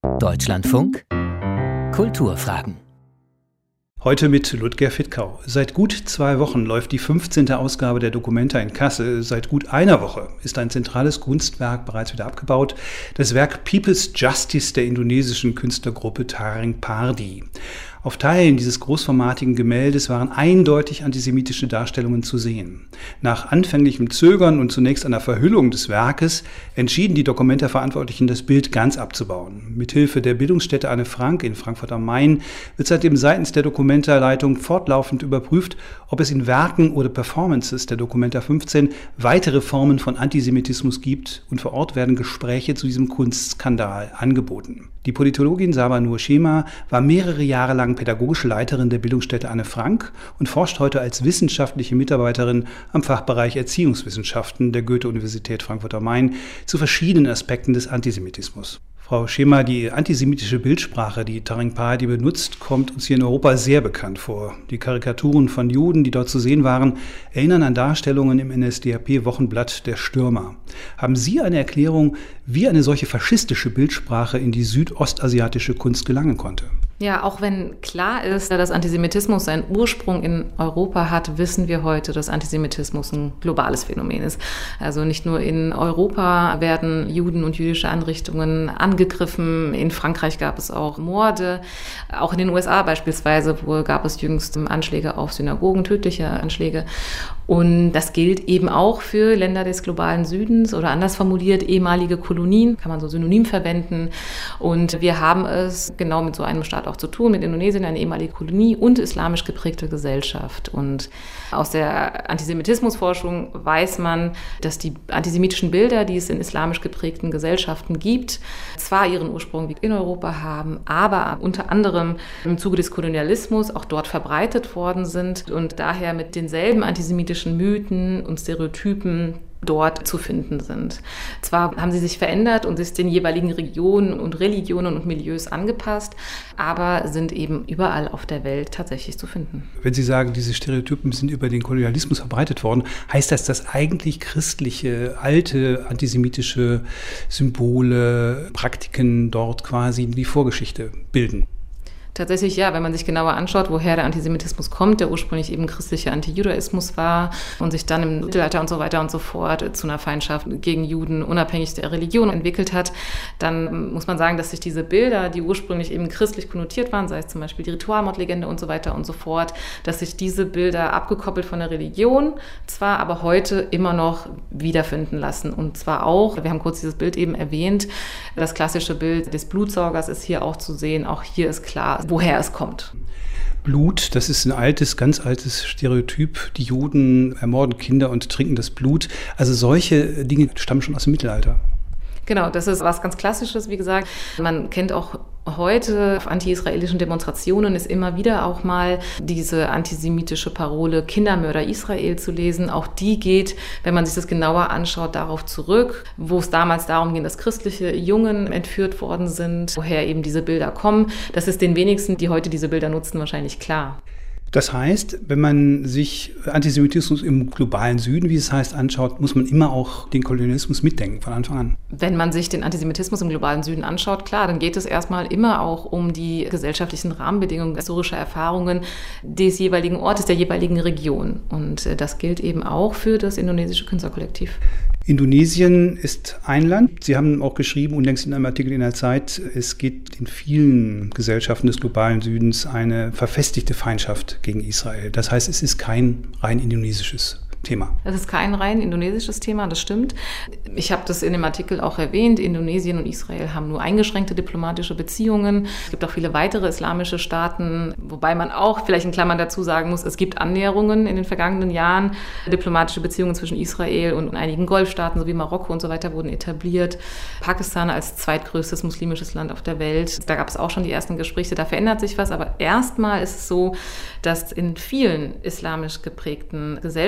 Deutschlandfunk Kulturfragen. Heute mit Ludger Fittkau. Seit gut 2 Wochen läuft die 15. Ausgabe der Documenta in Kassel. Seit gut einer Woche ist ein zentrales Kunstwerk bereits wieder abgebaut. Das Werk People's Justice der indonesischen Künstlergruppe Taring Pardi. Auf Teilen dieses großformatigen Gemäldes waren eindeutig antisemitische Darstellungen zu sehen. Nach anfänglichem Zögern und zunächst einer Verhüllung des Werkes entschieden die Documenta-Verantwortlichen, das Bild ganz abzubauen. Mithilfe der Bildungsstätte Anne Frank in Frankfurt am Main wird seitdem seitens der Documenta-Leitung fortlaufend überprüft, ob es in Werken oder Performances der Documenta 15 weitere Formen von Antisemitismus gibt, und vor Ort werden Gespräche zu diesem Kunstskandal angeboten. Die Politologin Saba Nur Shema war mehrere Jahre lang pädagogische Leiterin der Bildungsstätte Anne Frank und forscht heute als wissenschaftliche Mitarbeiterin am Fachbereich Erziehungswissenschaften der Goethe-Universität Frankfurt am Main zu verschiedenen Aspekten des Antisemitismus. Frau Shema, die antisemitische Bildsprache, die Taring Pardi benutzt, kommt uns hier in Europa sehr bekannt vor. Die Karikaturen von Juden, die dort zu sehen waren, erinnern an Darstellungen im NSDAP-Wochenblatt Der Stürmer. Haben Sie eine Erklärung, wie eine solche faschistische Bildsprache in die südostasiatische Kunst gelangen konnte? Ja, auch wenn klar ist, dass Antisemitismus seinen Ursprung in Europa hat, wissen wir heute, dass Antisemitismus ein globales Phänomen ist. Also nicht nur in Europa werden Juden und jüdische Anrichtungen angegriffen. In Frankreich gab es auch Morde. Auch in den USA beispielsweise gab es jüngst Anschläge auf Synagogen, tödliche Anschläge. Und das gilt eben auch für Länder des globalen Südens oder anders formuliert ehemalige Kolonien, kann man so synonym verwenden. Und wir haben es genau mit so einem Staat auch zu tun, mit Indonesien, eine ehemalige Kolonie und islamisch geprägte Gesellschaft. Und aus der Antisemitismusforschung weiß man, dass die antisemitischen Bilder, die es in islamisch geprägten Gesellschaften gibt, zwar ihren Ursprung in Europa haben, aber unter anderem im Zuge des Kolonialismus auch dort verbreitet worden sind und daher mit denselben antisemitischen Mythen und Stereotypen dort zu finden sind. Zwar haben sie sich verändert und sich den jeweiligen Regionen und Religionen und Milieus angepasst, aber sind eben überall auf der Welt tatsächlich zu finden. Wenn Sie sagen, diese Stereotypen sind über den Kolonialismus verbreitet worden, heißt das, dass eigentlich christliche, alte antisemitische Symbole, Praktiken dort quasi die Vorgeschichte bilden? Tatsächlich ja, wenn man sich genauer anschaut, woher der Antisemitismus kommt, der ursprünglich eben christlicher Antijudaismus war und sich dann im Mittelalter und so weiter und so fort zu einer Feindschaft gegen Juden unabhängig der Religion entwickelt hat, dann muss man sagen, dass sich diese Bilder, die ursprünglich eben christlich konnotiert waren, sei es zum Beispiel die Ritualmordlegende und so weiter und so fort, dass sich diese Bilder abgekoppelt von der Religion zwar, aber heute immer noch wiederfinden lassen. Und zwar auch, wir haben kurz dieses Bild eben erwähnt, das klassische Bild des Blutsaugers ist hier auch zu sehen. Auch hier ist klar, woher es kommt. Blut, das ist ein ganz altes Stereotyp. Die Juden ermorden Kinder und trinken das Blut. Also solche Dinge stammen schon aus dem Mittelalter. Genau, das ist was ganz Klassisches, wie gesagt. Man kennt auch heute auf anti-israelischen Demonstrationen ist immer wieder auch mal diese antisemitische Parole Kindermörder Israel zu lesen. Auch die geht, wenn man sich das genauer anschaut, darauf zurück, wo es damals darum ging, dass christliche Jungen entführt worden sind, woher eben diese Bilder kommen. Das ist den wenigsten, die heute diese Bilder nutzen, wahrscheinlich klar. Das heißt, wenn man sich Antisemitismus im globalen Süden, wie es heißt, anschaut, muss man immer auch den Kolonialismus mitdenken von Anfang an. Wenn man sich den Antisemitismus im globalen Süden anschaut, klar, dann geht es erstmal immer auch um die gesellschaftlichen Rahmenbedingungen, historische Erfahrungen des jeweiligen Ortes, der jeweiligen Region. Und das gilt eben auch für das indonesische Künstlerkollektiv. Indonesien ist ein Land. Sie haben auch geschrieben, unlängst in einem Artikel in der Zeit, es gibt in vielen Gesellschaften des globalen Südens eine verfestigte Feindschaft gegen Israel. Das heißt, es ist kein rein indonesisches Thema. Das ist kein rein indonesisches Thema, das stimmt. Ich habe das in dem Artikel auch erwähnt. Indonesien und Israel haben nur eingeschränkte diplomatische Beziehungen. Es gibt auch viele weitere islamische Staaten, wobei man auch vielleicht in Klammern dazu sagen muss, es gibt Annäherungen in den vergangenen Jahren. Diplomatische Beziehungen zwischen Israel und einigen Golfstaaten sowie Marokko und so weiter wurden etabliert. Pakistan als zweitgrößtes muslimisches Land auf der Welt. Da gab es auch schon die ersten Gespräche, da verändert sich was. Aber erstmal ist es so, dass in vielen islamisch geprägten Gesellschaften,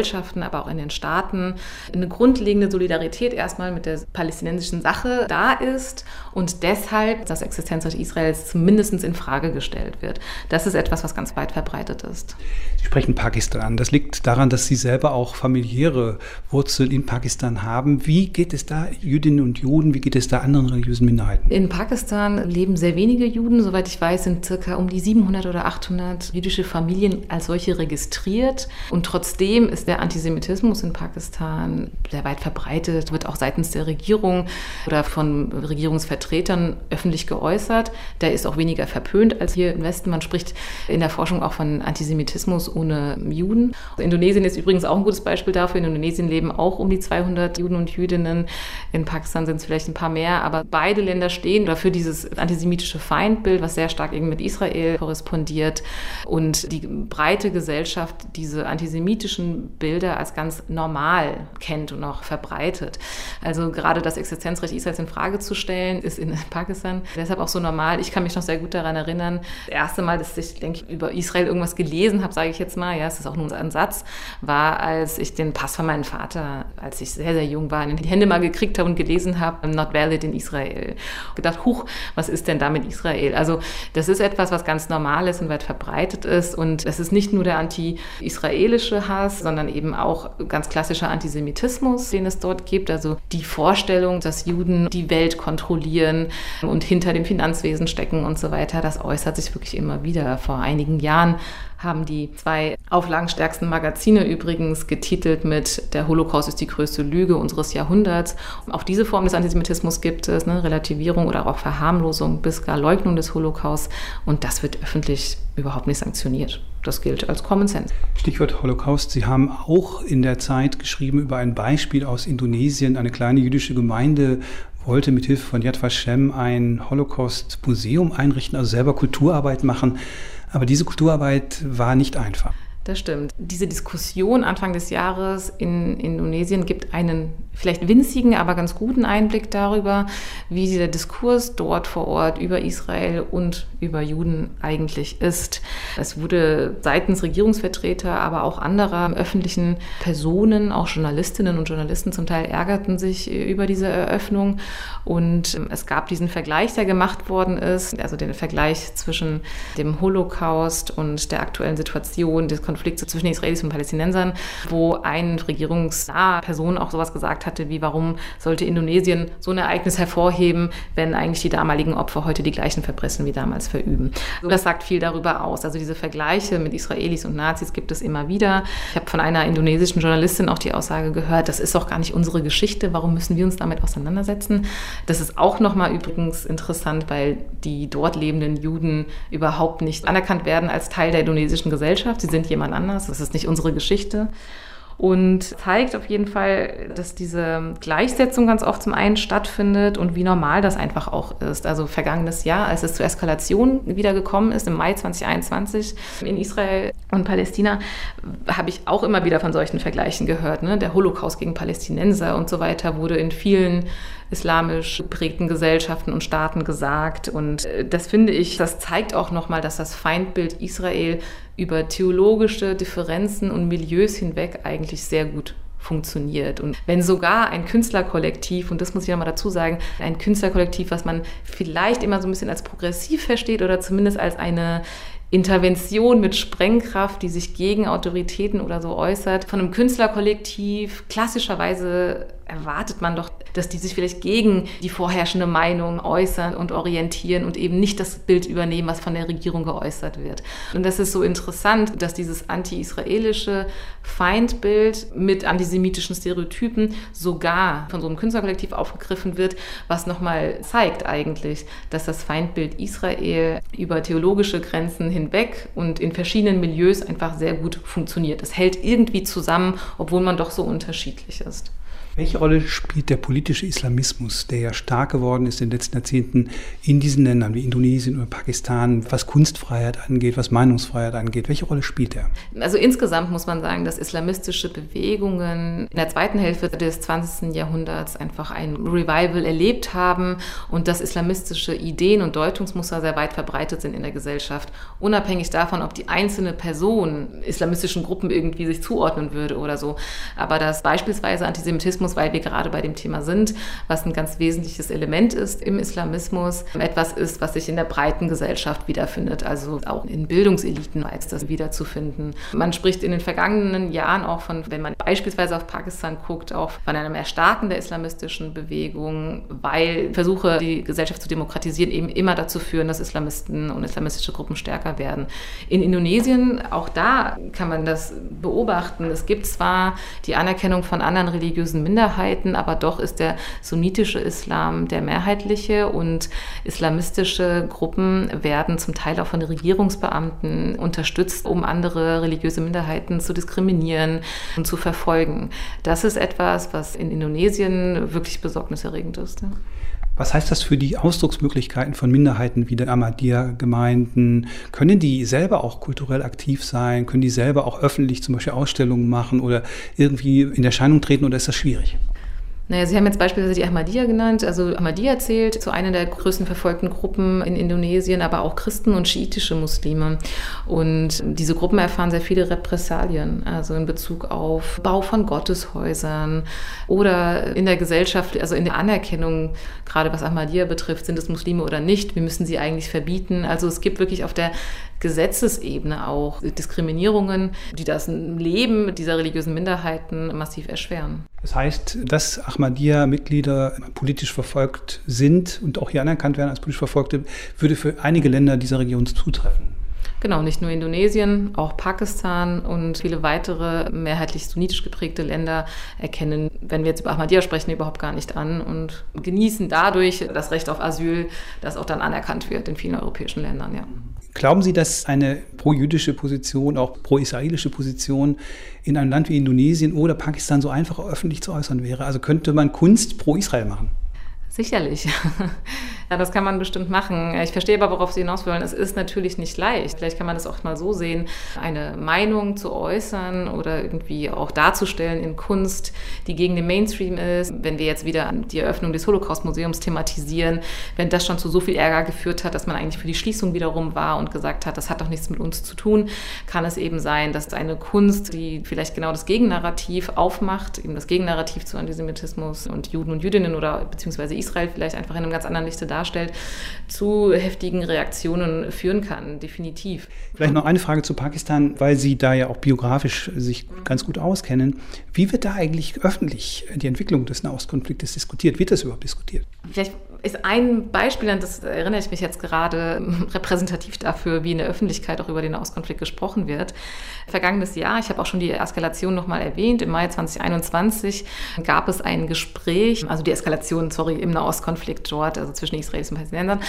aber auch in den Staaten eine grundlegende Solidarität erstmal mit der palästinensischen Sache da ist und deshalb das Existenzrecht Israels zumindest in Frage gestellt wird. Das ist etwas, was ganz weit verbreitet ist. Sie sprechen Pakistan an. Das liegt daran, dass Sie selber auch familiäre Wurzeln in Pakistan haben. Wie geht es da Jüdinnen und Juden, wie geht es da anderen religiösen Minderheiten? In Pakistan leben sehr wenige Juden. Soweit ich weiß, sind circa um die 700 oder 800 jüdische Familien als solche registriert. Und trotzdem ist der Antisemitismus in Pakistan sehr weit verbreitet, wird auch seitens der Regierung oder von Regierungsvertretern öffentlich geäußert. Der ist auch weniger verpönt als hier im Westen. Man spricht in der Forschung auch von Antisemitismus ohne Juden. Indonesien ist übrigens auch ein gutes Beispiel dafür. In Indonesien leben auch um die 200 Juden und Jüdinnen. In Pakistan sind es vielleicht ein paar mehr. Aber beide Länder stehen dafür dieses antisemitische Feindbild, was sehr stark eben mit Israel korrespondiert. Und die breite Gesellschaft diese antisemitischen Bilder als ganz normal kennt und auch verbreitet. Also gerade das Existenzrecht Israels in Frage zu stellen, ist in Pakistan deshalb auch so normal. Ich kann mich noch sehr gut daran erinnern, das erste Mal, dass ich, denke ich, über Israel irgendwas gelesen habe, sage ich jetzt mal, ja, es ist auch nur ein Satz, war, als ich den Pass von meinem Vater, als ich sehr, sehr jung war, in die Hände mal gekriegt habe und gelesen habe, not valid in Israel. Gedacht, huch, was ist denn da mit Israel? Also das ist etwas, was ganz normal ist und weit verbreitet ist und es ist nicht nur der anti-israelische Hass, sondern eben auch ganz klassischer Antisemitismus, den es dort gibt. Also die Vorstellung, dass Juden die Welt kontrollieren und hinter dem Finanzwesen stecken und so weiter, das äußert sich wirklich immer wieder. Vor einigen Jahren haben die 2 auflagenstärksten Magazine übrigens getitelt mit „Der Holocaust ist die größte Lüge unseres Jahrhunderts". Auch diese Form des Antisemitismus gibt es, ne? Relativierung oder auch Verharmlosung bis gar Leugnung des Holocaust. Und das wird öffentlich überhaupt nicht sanktioniert. Das gilt als Common Sense. Stichwort Holocaust. Sie haben auch in der Zeit geschrieben über ein Beispiel aus Indonesien. Eine kleine jüdische Gemeinde wollte mit Hilfe von Yad Vashem ein Holocaust-Museum einrichten, also selber Kulturarbeit machen. Aber diese Kulturarbeit war nicht einfach. Das stimmt. Diese Diskussion Anfang des Jahres in Indonesien gibt einen vielleicht winzigen, aber ganz guten Einblick darüber, wie der Diskurs dort vor Ort über Israel und über Juden eigentlich ist. Es wurde seitens Regierungsvertreter, aber auch anderer öffentlichen Personen, auch Journalistinnen und Journalisten zum Teil ärgerten sich über diese Eröffnung. Und es gab diesen Vergleich, der gemacht worden ist, also den Vergleich zwischen dem Holocaust und der aktuellen Situation des Konflikts zwischen Israelis und Palästinensern, wo eine regierungsnahe Person auch sowas gesagt hatte, wie warum sollte Indonesien so ein Ereignis hervorheben, wenn eigentlich die damaligen Opfer heute die gleichen Verbrechen wie damals verüben. Das sagt viel darüber aus. Also diese Vergleiche mit Israelis und Nazis gibt es immer wieder. Ich habe von einer indonesischen Journalistin auch die Aussage gehört, das ist doch gar nicht unsere Geschichte, warum müssen wir uns damit auseinandersetzen? Das ist auch nochmal übrigens interessant, weil die dort lebenden Juden überhaupt nicht anerkannt werden als Teil der indonesischen Gesellschaft. Sie sind jemand anders, das ist nicht unsere Geschichte. Und zeigt auf jeden Fall, dass diese Gleichsetzung ganz oft zum einen stattfindet und wie normal das einfach auch ist. Also vergangenes Jahr, als es zur Eskalation wieder gekommen ist, im Mai 2021 in Israel und Palästina, habe ich auch immer wieder von solchen Vergleichen gehört. Ne? Der Holocaust gegen Palästinenser und so weiter wurde in vielen islamisch geprägten Gesellschaften und Staaten gesagt. Und das finde ich, das zeigt auch nochmal, dass das Feindbild Israel über theologische Differenzen und Milieus hinweg eigentlich sehr gut funktioniert. Und wenn sogar ein Künstlerkollektiv, und das muss ich nochmal dazu sagen, ein Künstlerkollektiv, was man vielleicht immer so ein bisschen als progressiv versteht oder zumindest als eine Intervention mit Sprengkraft, die sich gegen Autoritäten oder so äußert, von einem Künstlerkollektiv, klassischerweise erwartet man doch, dass die sich vielleicht gegen die vorherrschende Meinung äußern und orientieren und eben nicht das Bild übernehmen, was von der Regierung geäußert wird. Und das ist so interessant, dass dieses anti-israelische Feindbild mit antisemitischen Stereotypen sogar von so einem Künstlerkollektiv aufgegriffen wird, was nochmal zeigt eigentlich, dass das Feindbild Israel über theologische Grenzen hinweg und in verschiedenen Milieus einfach sehr gut funktioniert. Es hält irgendwie zusammen, obwohl man doch so unterschiedlich ist. Welche Rolle spielt der politische Islamismus, der ja stark geworden ist in den letzten Jahrzehnten in diesen Ländern wie Indonesien oder Pakistan, was Kunstfreiheit angeht, was Meinungsfreiheit angeht? Welche Rolle spielt er? Also insgesamt muss man sagen, dass islamistische Bewegungen in der zweiten Hälfte des 20. Jahrhunderts einfach ein Revival erlebt haben und dass islamistische Ideen und Deutungsmuster sehr weit verbreitet sind in der Gesellschaft, unabhängig davon, ob die einzelne Person islamistischen Gruppen irgendwie sich zuordnen würde oder so. Aber dass beispielsweise Antisemitismus, weil wir gerade bei dem Thema sind, was ein ganz wesentliches Element ist im Islamismus, etwas ist, was sich in der breiten Gesellschaft wiederfindet, also auch in Bildungseliten als das wiederzufinden. Man spricht in den vergangenen Jahren auch von, wenn man beispielsweise auf Pakistan guckt, auch von einem Erstarken der islamistischen Bewegung, weil Versuche, die Gesellschaft zu demokratisieren, eben immer dazu führen, dass Islamisten und islamistische Gruppen stärker werden. In Indonesien, auch da kann man das beobachten. Es gibt zwar die Anerkennung von anderen religiösen Minderheiten, aber doch ist der sunnitische Islam der mehrheitliche und islamistische Gruppen werden zum Teil auch von Regierungsbeamten unterstützt, um andere religiöse Minderheiten zu diskriminieren und zu verfolgen. Das ist etwas, was in Indonesien wirklich besorgniserregend ist. Ja. Was heißt das für die Ausdrucksmöglichkeiten von Minderheiten wie der Ahmadiyya-Gemeinden? Können die selber auch kulturell aktiv sein? Können die selber auch öffentlich zum Beispiel Ausstellungen machen oder irgendwie in Erscheinung treten oder ist das schwierig? Naja, Sie haben jetzt beispielsweise die Ahmadiyya genannt. Also Ahmadiyya zählt zu einer der größten verfolgten Gruppen in Indonesien, aber auch Christen und schiitische Muslime. Und diese Gruppen erfahren sehr viele Repressalien, also in Bezug auf Bau von Gotteshäusern oder in der Gesellschaft, also in der Anerkennung, gerade was Ahmadiyya betrifft, sind es Muslime oder nicht, wir müssen sie eigentlich verbieten. Also es gibt wirklich auf der Gesetzesebene auch Diskriminierungen, die das Leben dieser religiösen Minderheiten massiv erschweren. Das heißt, dass Ahmadiyya-Mitglieder politisch verfolgt sind und auch hier anerkannt werden als politisch Verfolgte, würde für einige Länder dieser Region zutreffen. Genau, nicht nur Indonesien, auch Pakistan und viele weitere mehrheitlich sunnitisch geprägte Länder erkennen, wenn wir jetzt über Ahmadiyya sprechen, überhaupt gar nicht an und genießen dadurch das Recht auf Asyl, das auch dann anerkannt wird in vielen europäischen Ländern. Ja. Glauben Sie, dass eine pro-jüdische Position, auch pro-israelische Position in einem Land wie Indonesien oder Pakistan so einfach öffentlich zu äußern wäre? Also könnte man Kunst pro-Israel machen? Sicherlich. Ja, das kann man bestimmt machen. Ich verstehe aber, worauf Sie hinaus wollen. Es ist natürlich nicht leicht. Vielleicht kann man das auch mal so sehen, eine Meinung zu äußern oder irgendwie auch darzustellen in Kunst, die gegen den Mainstream ist. Wenn wir jetzt wieder die Eröffnung des Holocaust-Museums thematisieren, wenn das schon zu so viel Ärger geführt hat, dass man eigentlich für die Schließung wiederum war und gesagt hat, das hat doch nichts mit uns zu tun, kann es eben sein, dass eine Kunst, die vielleicht genau das Gegennarrativ aufmacht, eben das Gegennarrativ zu Antisemitismus und Juden und Jüdinnen oder beziehungsweise Israel vielleicht einfach in einem ganz anderen Lichte darstellt, zu heftigen Reaktionen führen kann, definitiv. Vielleicht noch eine Frage zu Pakistan, weil Sie da ja auch biografisch sich ganz gut auskennen. Wie wird da eigentlich öffentlich die Entwicklung des Nahostkonfliktes diskutiert? Wird das überhaupt diskutiert? Vielleicht ist ein Beispiel, an das erinnere ich mich jetzt gerade, repräsentativ dafür, wie in der Öffentlichkeit auch über den Nahostkonflikt gesprochen wird. Vergangenes Jahr, ich habe auch schon die Eskalation nochmal erwähnt, im Mai 2021 gab es ein Gespräch, also die Eskalation, im Nahostkonflikt dort, also zwischen Israelis und Palästinensern,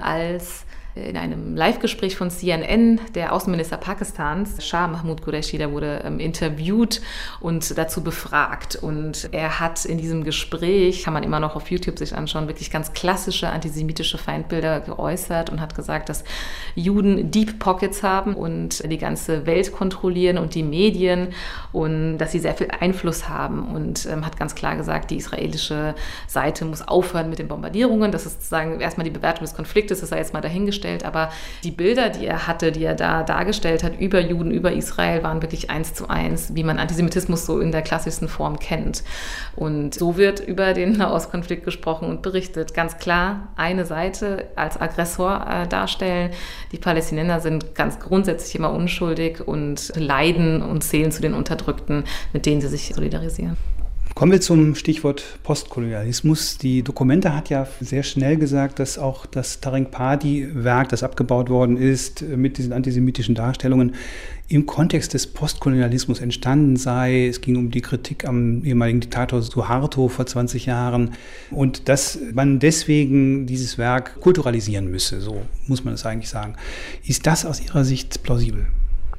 als in einem Live-Gespräch von CNN der Außenminister Pakistans, Shah Mahmood Qureshi, der wurde interviewt und dazu befragt. Und er hat in diesem Gespräch, kann man immer noch auf YouTube sich anschauen, wirklich ganz klassische antisemitische Feindbilder geäußert und hat gesagt, dass Juden Deep Pockets haben und die ganze Welt kontrollieren und die Medien und dass sie sehr viel Einfluss haben. Und hat ganz klar gesagt, die israelische Seite muss aufhören mit den Bombardierungen. Das ist sozusagen erstmal die Bewertung des Konfliktes, das sei jetzt mal dahingestellt. Aber die Bilder, die er hatte, die er da dargestellt hat über Juden, über Israel, waren wirklich 1:1, wie man Antisemitismus so in der klassischsten Form kennt. Und so wird über den Nahostkonflikt gesprochen und berichtet. Ganz klar, eine Seite als Aggressor darstellen. Die Palästinenser sind ganz grundsätzlich immer unschuldig und leiden und zählen zu den Unterdrückten, mit denen sie sich solidarisieren. Kommen wir zum Stichwort Postkolonialismus. Die Documenta hat ja sehr schnell gesagt, dass auch das Tariq Padi-Werk, das abgebaut worden ist, mit diesen antisemitischen Darstellungen im Kontext des Postkolonialismus entstanden sei. Es ging um die Kritik am ehemaligen Diktator Suharto vor 20 Jahren und dass man deswegen dieses Werk kulturalisieren müsse, so muss man es eigentlich sagen. Ist das aus Ihrer Sicht plausibel?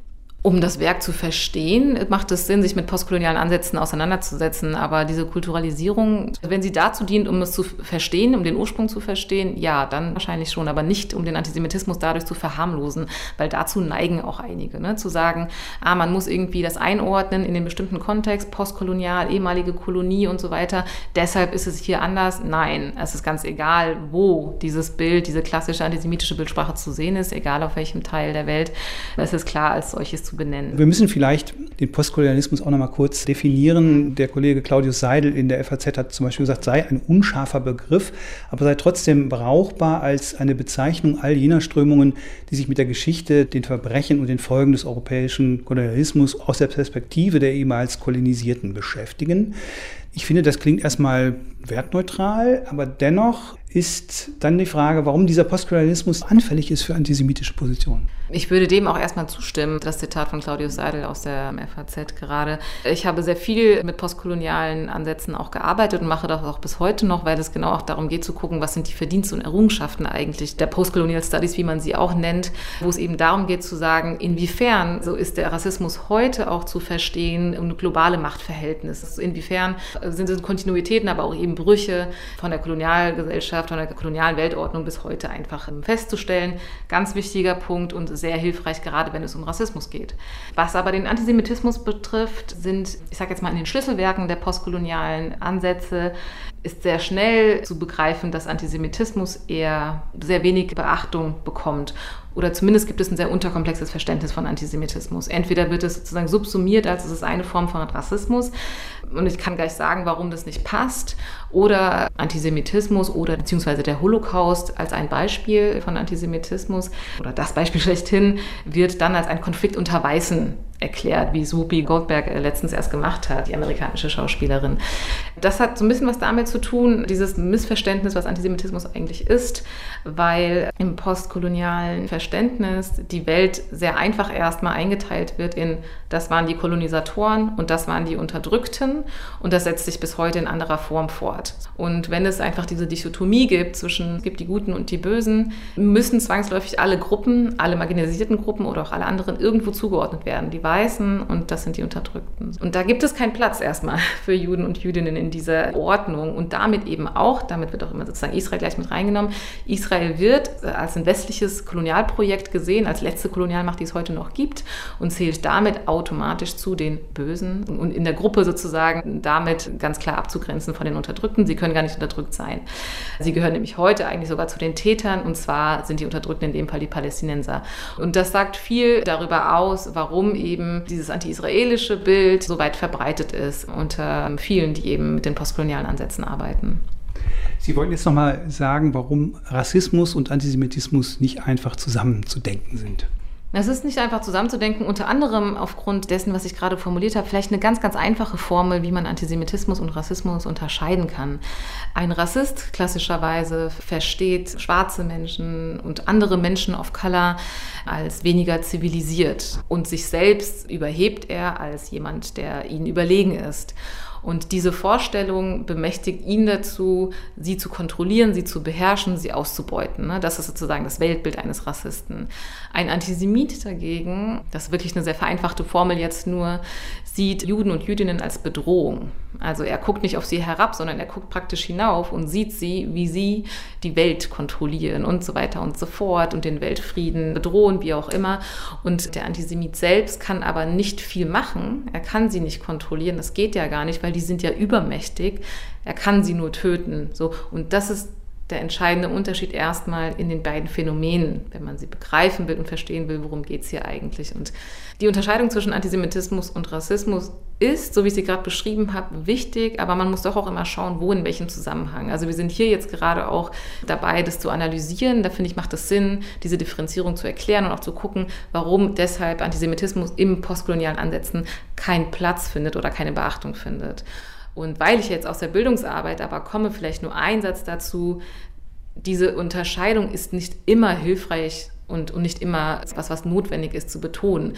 Um das Werk zu verstehen, macht es Sinn, sich mit postkolonialen Ansätzen auseinanderzusetzen. Aber diese Kulturalisierung, wenn sie dazu dient, um es zu verstehen, um den Ursprung zu verstehen, ja, dann wahrscheinlich schon, aber nicht, um den Antisemitismus dadurch zu verharmlosen, weil dazu neigen auch einige, ne? Zu sagen, man muss irgendwie das einordnen in den bestimmten Kontext, postkolonial, ehemalige Kolonie und so weiter. Deshalb ist es hier anders. Nein, es ist ganz egal, wo dieses Bild, diese klassische antisemitische Bildsprache zu sehen ist, egal auf welchem Teil der Welt. Es ist klar, als solches zu benennen. Wir müssen vielleicht den Postkolonialismus auch noch mal kurz definieren. Der Kollege Claudius Seidel in der FAZ hat zum Beispiel gesagt, sei ein unscharfer Begriff, aber sei trotzdem brauchbar als eine Bezeichnung all jener Strömungen, die sich mit der Geschichte, den Verbrechen und den Folgen des europäischen Kolonialismus aus der Perspektive der ehemals Kolonisierten beschäftigen. Ich finde, das klingt erstmal wertneutral, aber dennoch ist dann die Frage, warum dieser Postkolonialismus anfällig ist für antisemitische Positionen. Ich würde dem auch erstmal zustimmen, das Zitat von Claudius Seidel aus der FAZ gerade. Ich habe sehr viel mit postkolonialen Ansätzen auch gearbeitet und mache das auch bis heute noch, weil es genau auch darum geht zu gucken, was sind die Verdienste und Errungenschaften eigentlich der Postcolonial Studies, wie man sie auch nennt, wo es eben darum geht zu sagen, inwiefern so ist der Rassismus heute auch zu verstehen und globale Machtverhältnisse. Inwiefern sind es Kontinuitäten, aber auch eben Brüche von der Kolonialgesellschaft, von der kolonialen Weltordnung bis heute einfach festzustellen. Ganz wichtiger Punkt und sehr hilfreich, gerade wenn es um Rassismus geht. Was aber den Antisemitismus betrifft, sind, ich sage jetzt mal in den Schlüsselwerken der postkolonialen Ansätze, ist sehr schnell zu begreifen, dass Antisemitismus eher sehr wenig Beachtung bekommt. Oder zumindest gibt es ein sehr unterkomplexes Verständnis von Antisemitismus. Entweder wird es sozusagen subsumiert, als es ist eine Form von Rassismus, und ich kann gleich sagen, warum das nicht passt, oder Antisemitismus oder beziehungsweise der Holocaust als ein Beispiel von Antisemitismus oder das Beispiel schlechthin wird dann als ein Konflikt unter Weißen erklärt, wie es Whoopi Goldberg letztens erst gemacht hat, die amerikanische Schauspielerin. Das hat so ein bisschen was damit zu tun, dieses Missverständnis, was Antisemitismus eigentlich ist, weil im postkolonialen Verständnis die Welt sehr einfach erstmal eingeteilt wird in, das waren die Kolonisatoren und das waren die Unterdrückten, und das setzt sich bis heute in anderer Form fort. Und wenn es einfach diese Dichotomie gibt zwischen, es gibt die Guten und die Bösen, müssen zwangsläufig alle Gruppen, alle marginalisierten Gruppen oder auch alle anderen irgendwo zugeordnet werden. Die Weißen und das sind die Unterdrückten. Und da gibt es keinen Platz erstmal für Juden und Jüdinnen in dieser Ordnung und damit eben auch, damit wird auch immer sozusagen Israel gleich mit reingenommen. Israel wird als ein westliches Kolonialprojekt gesehen, als letzte Kolonialmacht, die es heute noch gibt, und zählt damit automatisch zu den Bösen und in der Gruppe sozusagen damit ganz klar abzugrenzen von den Unterdrückten. Sie können gar nicht unterdrückt sein. Sie gehören nämlich heute eigentlich sogar zu den Tätern, und zwar sind die Unterdrückten in dem Fall die Palästinenser. Und das sagt viel darüber aus, warum eben dieses anti-israelische Bild so weit verbreitet ist unter vielen, die eben mit den postkolonialen Ansätzen arbeiten. Sie wollten jetzt nochmal sagen, warum Rassismus und Antisemitismus nicht einfach zusammenzudenken sind. Es ist nicht einfach zusammenzudenken, unter anderem aufgrund dessen, was ich gerade formuliert habe, vielleicht eine ganz, ganz einfache Formel, wie man Antisemitismus und Rassismus unterscheiden kann. Ein Rassist klassischerweise versteht schwarze Menschen und andere Menschen of Color als weniger zivilisiert, und sich selbst überhebt er als jemand, der ihnen überlegen ist. Und diese Vorstellung bemächtigt ihn dazu, sie zu kontrollieren, sie zu beherrschen, sie auszubeuten. Das ist sozusagen das Weltbild eines Rassisten. Ein Antisemit dagegen, das ist wirklich eine sehr vereinfachte Formel jetzt nur, sieht Juden und Jüdinnen als Bedrohung. Also er guckt nicht auf sie herab, sondern er guckt praktisch hinauf und sieht sie, wie sie die Welt kontrollieren und so weiter und so fort und den Weltfrieden bedrohen, wie auch immer. Und der Antisemit selbst kann aber nicht viel machen. Er kann sie nicht kontrollieren, das geht ja gar nicht, weil die sind ja übermächtig. Er kann sie nur töten. So. Und das ist der entscheidende Unterschied erstmal in den beiden Phänomenen, wenn man sie begreifen will und verstehen will, worum geht es hier eigentlich. Und die Unterscheidung zwischen Antisemitismus und Rassismus ist, so wie ich sie gerade beschrieben habe, wichtig, aber man muss doch auch immer schauen, wo, in welchem Zusammenhang. Also wir sind hier jetzt gerade auch dabei, das zu analysieren. Da finde ich, macht es Sinn, diese Differenzierung zu erklären und auch zu gucken, warum deshalb Antisemitismus im postkolonialen Ansätzen keinen Platz findet oder keine Beachtung findet. Und weil ich jetzt aus der Bildungsarbeit aber komme, vielleicht nur ein Satz dazu: Diese Unterscheidung ist nicht immer hilfreich und nicht immer was notwendig ist zu betonen.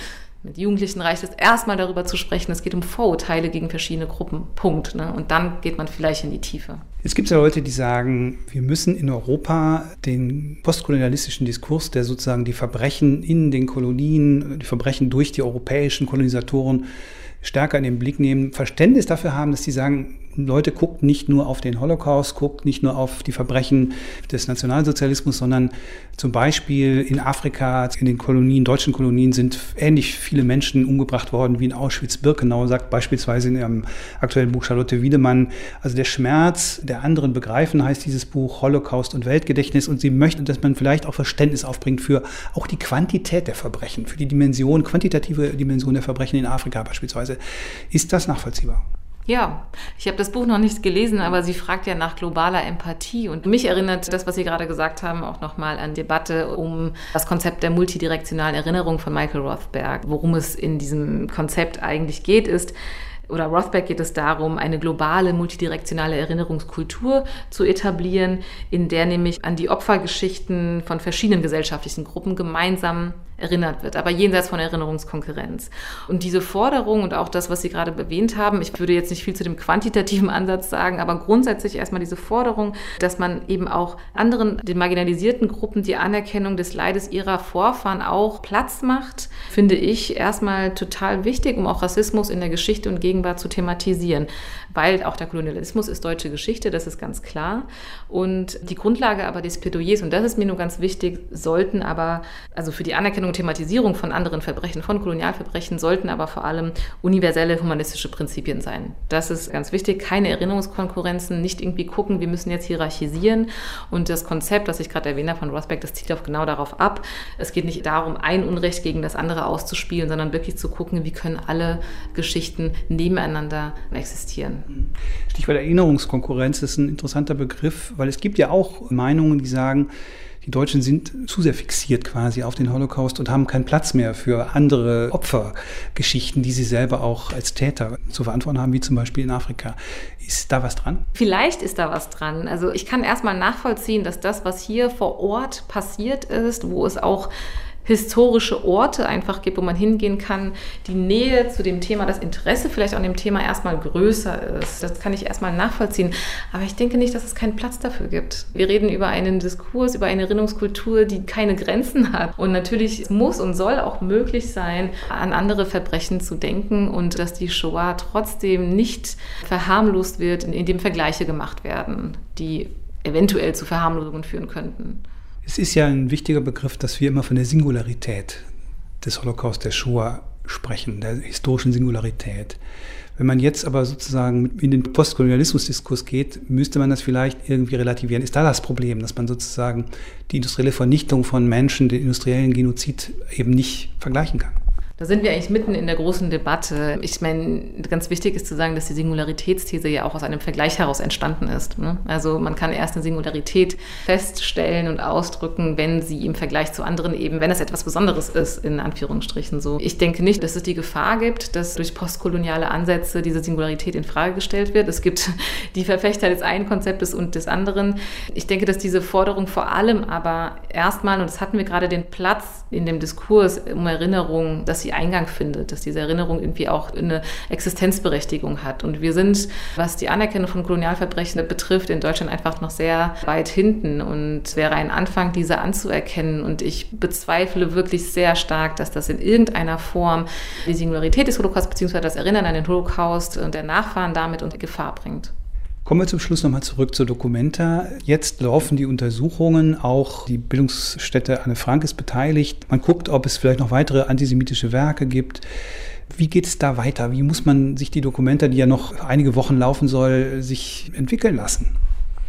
Mit Jugendlichen reicht es erstmal darüber zu sprechen, es geht um Vorurteile gegen verschiedene Gruppen, Punkt. Ne? Und dann geht man vielleicht in die Tiefe. Es gibt ja Leute, die sagen, wir müssen in Europa den postkolonialistischen Diskurs, der sozusagen die Verbrechen in den Kolonien, die Verbrechen durch die europäischen Kolonisatoren stärker in den Blick nehmen, Verständnis dafür haben, dass die sagen, Leute, guckt nicht nur auf den Holocaust, guckt nicht nur auf die Verbrechen des Nationalsozialismus, sondern zum Beispiel in Afrika, in den Kolonien, deutschen Kolonien sind ähnlich viele Menschen umgebracht worden wie in Auschwitz-Birkenau, sagt beispielsweise in ihrem aktuellen Buch Charlotte Wiedemann. Also der Schmerz der anderen begreifen, heißt dieses Buch Holocaust und Weltgedächtnis. Und sie möchten, dass man vielleicht auch Verständnis aufbringt für auch die Quantität der Verbrechen, für die Dimension, quantitative Dimension der Verbrechen in Afrika beispielsweise. Ist das nachvollziehbar? Ja, ich habe das Buch noch nicht gelesen, aber sie fragt ja nach globaler Empathie. Und mich erinnert das, was Sie gerade gesagt haben, auch nochmal an Debatte um das Konzept der multidirektionalen Erinnerung von Michael Rothberg. Worum es in diesem Konzept eigentlich geht, ist, oder Rothberg geht es darum, eine globale, multidirektionale Erinnerungskultur zu etablieren, in der nämlich an die Opfergeschichten von verschiedenen gesellschaftlichen Gruppen gemeinsam erinnert wird, aber jenseits von Erinnerungskonkurrenz. Und diese Forderung und auch das, was Sie gerade erwähnt haben, ich würde jetzt nicht viel zu dem quantitativen Ansatz sagen, aber grundsätzlich erstmal diese Forderung, dass man eben auch anderen, den marginalisierten Gruppen die Anerkennung des Leides ihrer Vorfahren auch Platz macht, finde ich erstmal total wichtig, um auch Rassismus in der Geschichte und Gegenwart zu thematisieren. Weil auch der Kolonialismus ist deutsche Geschichte, das ist ganz klar. Und die Grundlage aber des Plädoyers, und das ist mir nur ganz wichtig, sollten aber, also für die Anerkennung und Thematisierung von anderen Verbrechen, von Kolonialverbrechen, sollten aber vor allem universelle humanistische Prinzipien sein. Das ist ganz wichtig, keine Erinnerungskonkurrenzen, nicht irgendwie gucken, wir müssen jetzt hierarchisieren. Und das Konzept, das ich gerade erwähnt habe von Rothberg, das zielt auch genau darauf ab. Es geht nicht darum, ein Unrecht gegen das andere auszuspielen, sondern wirklich zu gucken, wie können alle Geschichten nebeneinander existieren. Stichwort Erinnerungskonkurrenz ist ein interessanter Begriff, weil es gibt ja auch Meinungen, die sagen, die Deutschen sind zu sehr fixiert quasi auf den Holocaust und haben keinen Platz mehr für andere Opfergeschichten, die sie selber auch als Täter zu verantworten haben, wie zum Beispiel in Afrika. Ist da was dran? Vielleicht ist da was dran. Also ich kann erstmal nachvollziehen, dass das, was hier vor Ort passiert ist, wo es auch historische Orte einfach gibt, wo man hingehen kann, die Nähe zu dem Thema, das Interesse vielleicht an dem Thema erstmal größer ist. Das kann ich erstmal nachvollziehen. Aber ich denke nicht, dass es keinen Platz dafür gibt. Wir reden über einen Diskurs, über eine Erinnerungskultur, die keine Grenzen hat. Und natürlich muss und soll auch möglich sein, an andere Verbrechen zu denken und dass die Shoah trotzdem nicht verharmlost wird, indem Vergleiche gemacht werden, die eventuell zu Verharmlosungen führen könnten. Es ist ja ein wichtiger Begriff, dass wir immer von der Singularität des Holocaust, der Shoah sprechen, der historischen Singularität. Wenn man jetzt aber sozusagen in den Postkolonialismusdiskurs geht, müsste man das vielleicht irgendwie relativieren. Ist da das Problem, dass man sozusagen die industrielle Vernichtung von Menschen, den industriellen Genozid eben nicht vergleichen kann? Da sind wir eigentlich mitten in der großen Debatte. Ich meine, ganz wichtig ist zu sagen, dass die Singularitätsthese ja auch aus einem Vergleich heraus entstanden ist. Also man kann erst eine Singularität feststellen und ausdrücken, wenn sie im Vergleich zu anderen eben, wenn es etwas Besonderes ist, in Anführungsstrichen so. Ich denke nicht, dass es die Gefahr gibt, dass durch postkoloniale Ansätze diese Singularität in Frage gestellt wird. Es gibt die Verfechter des einen Konzeptes und des anderen. Ich denke, dass diese Forderung vor allem aber erstmal, und das hatten wir gerade, den Platz in dem Diskurs um Erinnerung, dass sie Eingang findet, dass diese Erinnerung irgendwie auch eine Existenzberechtigung hat. Und wir sind, was die Anerkennung von Kolonialverbrechen betrifft, in Deutschland einfach noch sehr weit hinten. Und es wäre ein Anfang, diese anzuerkennen. Und ich bezweifle wirklich sehr stark, dass das in irgendeiner Form die Singularität des Holocaust bzw. das Erinnern an den Holocaust und der Nachfahren damit unter Gefahr bringt. Kommen wir zum Schluss nochmal zurück zur Documenta. Jetzt laufen die Untersuchungen, auch die Bildungsstätte Anne Frank ist beteiligt. Man guckt, ob es vielleicht noch weitere antisemitische Werke gibt. Wie geht es da weiter? Wie muss man sich die Documenta, die ja noch einige Wochen laufen soll, sich entwickeln lassen?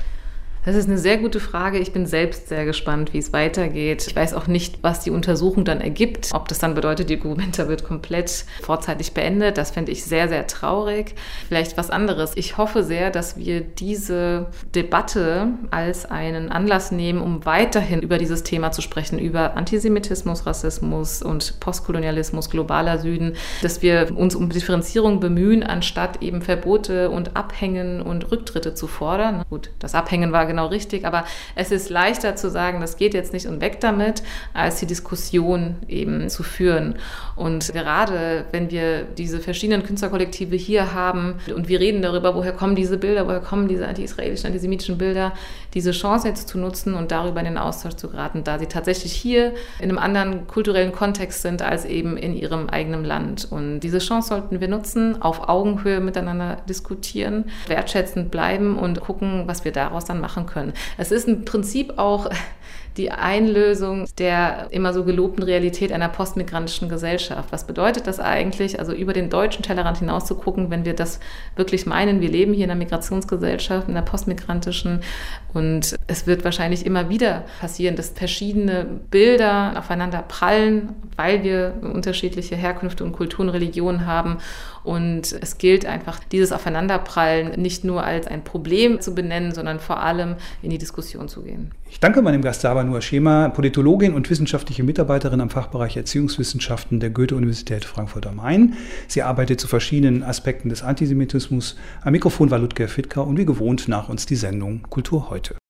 Das ist eine sehr gute Frage. Ich bin selbst sehr gespannt, wie es weitergeht. Ich weiß auch nicht, was die Untersuchung dann ergibt. Ob das dann bedeutet, die Documenta wird komplett vorzeitig beendet. Das fände ich sehr, sehr traurig. Vielleicht was anderes. Ich hoffe sehr, dass wir diese Debatte als einen Anlass nehmen, um weiterhin über dieses Thema zu sprechen, über Antisemitismus, Rassismus und Postkolonialismus, globaler Süden, dass wir uns um Differenzierung bemühen, anstatt eben Verbote und Abhängen und Rücktritte zu fordern. Gut, das Abhängen war genau genau richtig, aber es ist leichter zu sagen, das geht jetzt nicht und weg damit, als die Diskussion eben zu führen. Und gerade wenn wir diese verschiedenen Künstlerkollektive hier haben und wir reden darüber, woher kommen diese Bilder, woher kommen diese anti-israelischen, antisemitischen Bilder, diese Chance jetzt zu nutzen und darüber in den Austausch zu geraten, da sie tatsächlich hier in einem anderen kulturellen Kontext sind als eben in ihrem eigenen Land. Und diese Chance sollten wir nutzen, auf Augenhöhe miteinander diskutieren, wertschätzend bleiben und gucken, was wir daraus dann machen können. Es ist im Prinzip auch die Einlösung der immer so gelobten Realität einer postmigrantischen Gesellschaft. Was bedeutet das eigentlich? Also über den deutschen Tellerrand hinaus zu gucken, wenn wir das wirklich meinen, wir leben hier in einer Migrationsgesellschaft, in einer postmigrantischen, und es wird wahrscheinlich immer wieder passieren, dass verschiedene Bilder aufeinander prallen, weil wir unterschiedliche Herkünfte und Kulturen, Religionen haben. Und es gilt einfach, dieses Aufeinanderprallen nicht nur als ein Problem zu benennen, sondern vor allem in die Diskussion zu gehen. Ich danke meinem Gast Sabanur Schema, Politologin und wissenschaftliche Mitarbeiterin am Fachbereich Erziehungswissenschaften der Goethe-Universität Frankfurt am Main. Sie arbeitet zu verschiedenen Aspekten des Antisemitismus. Am Mikrofon war Ludger Fittkau und wie gewohnt nach uns die Sendung Kultur heute.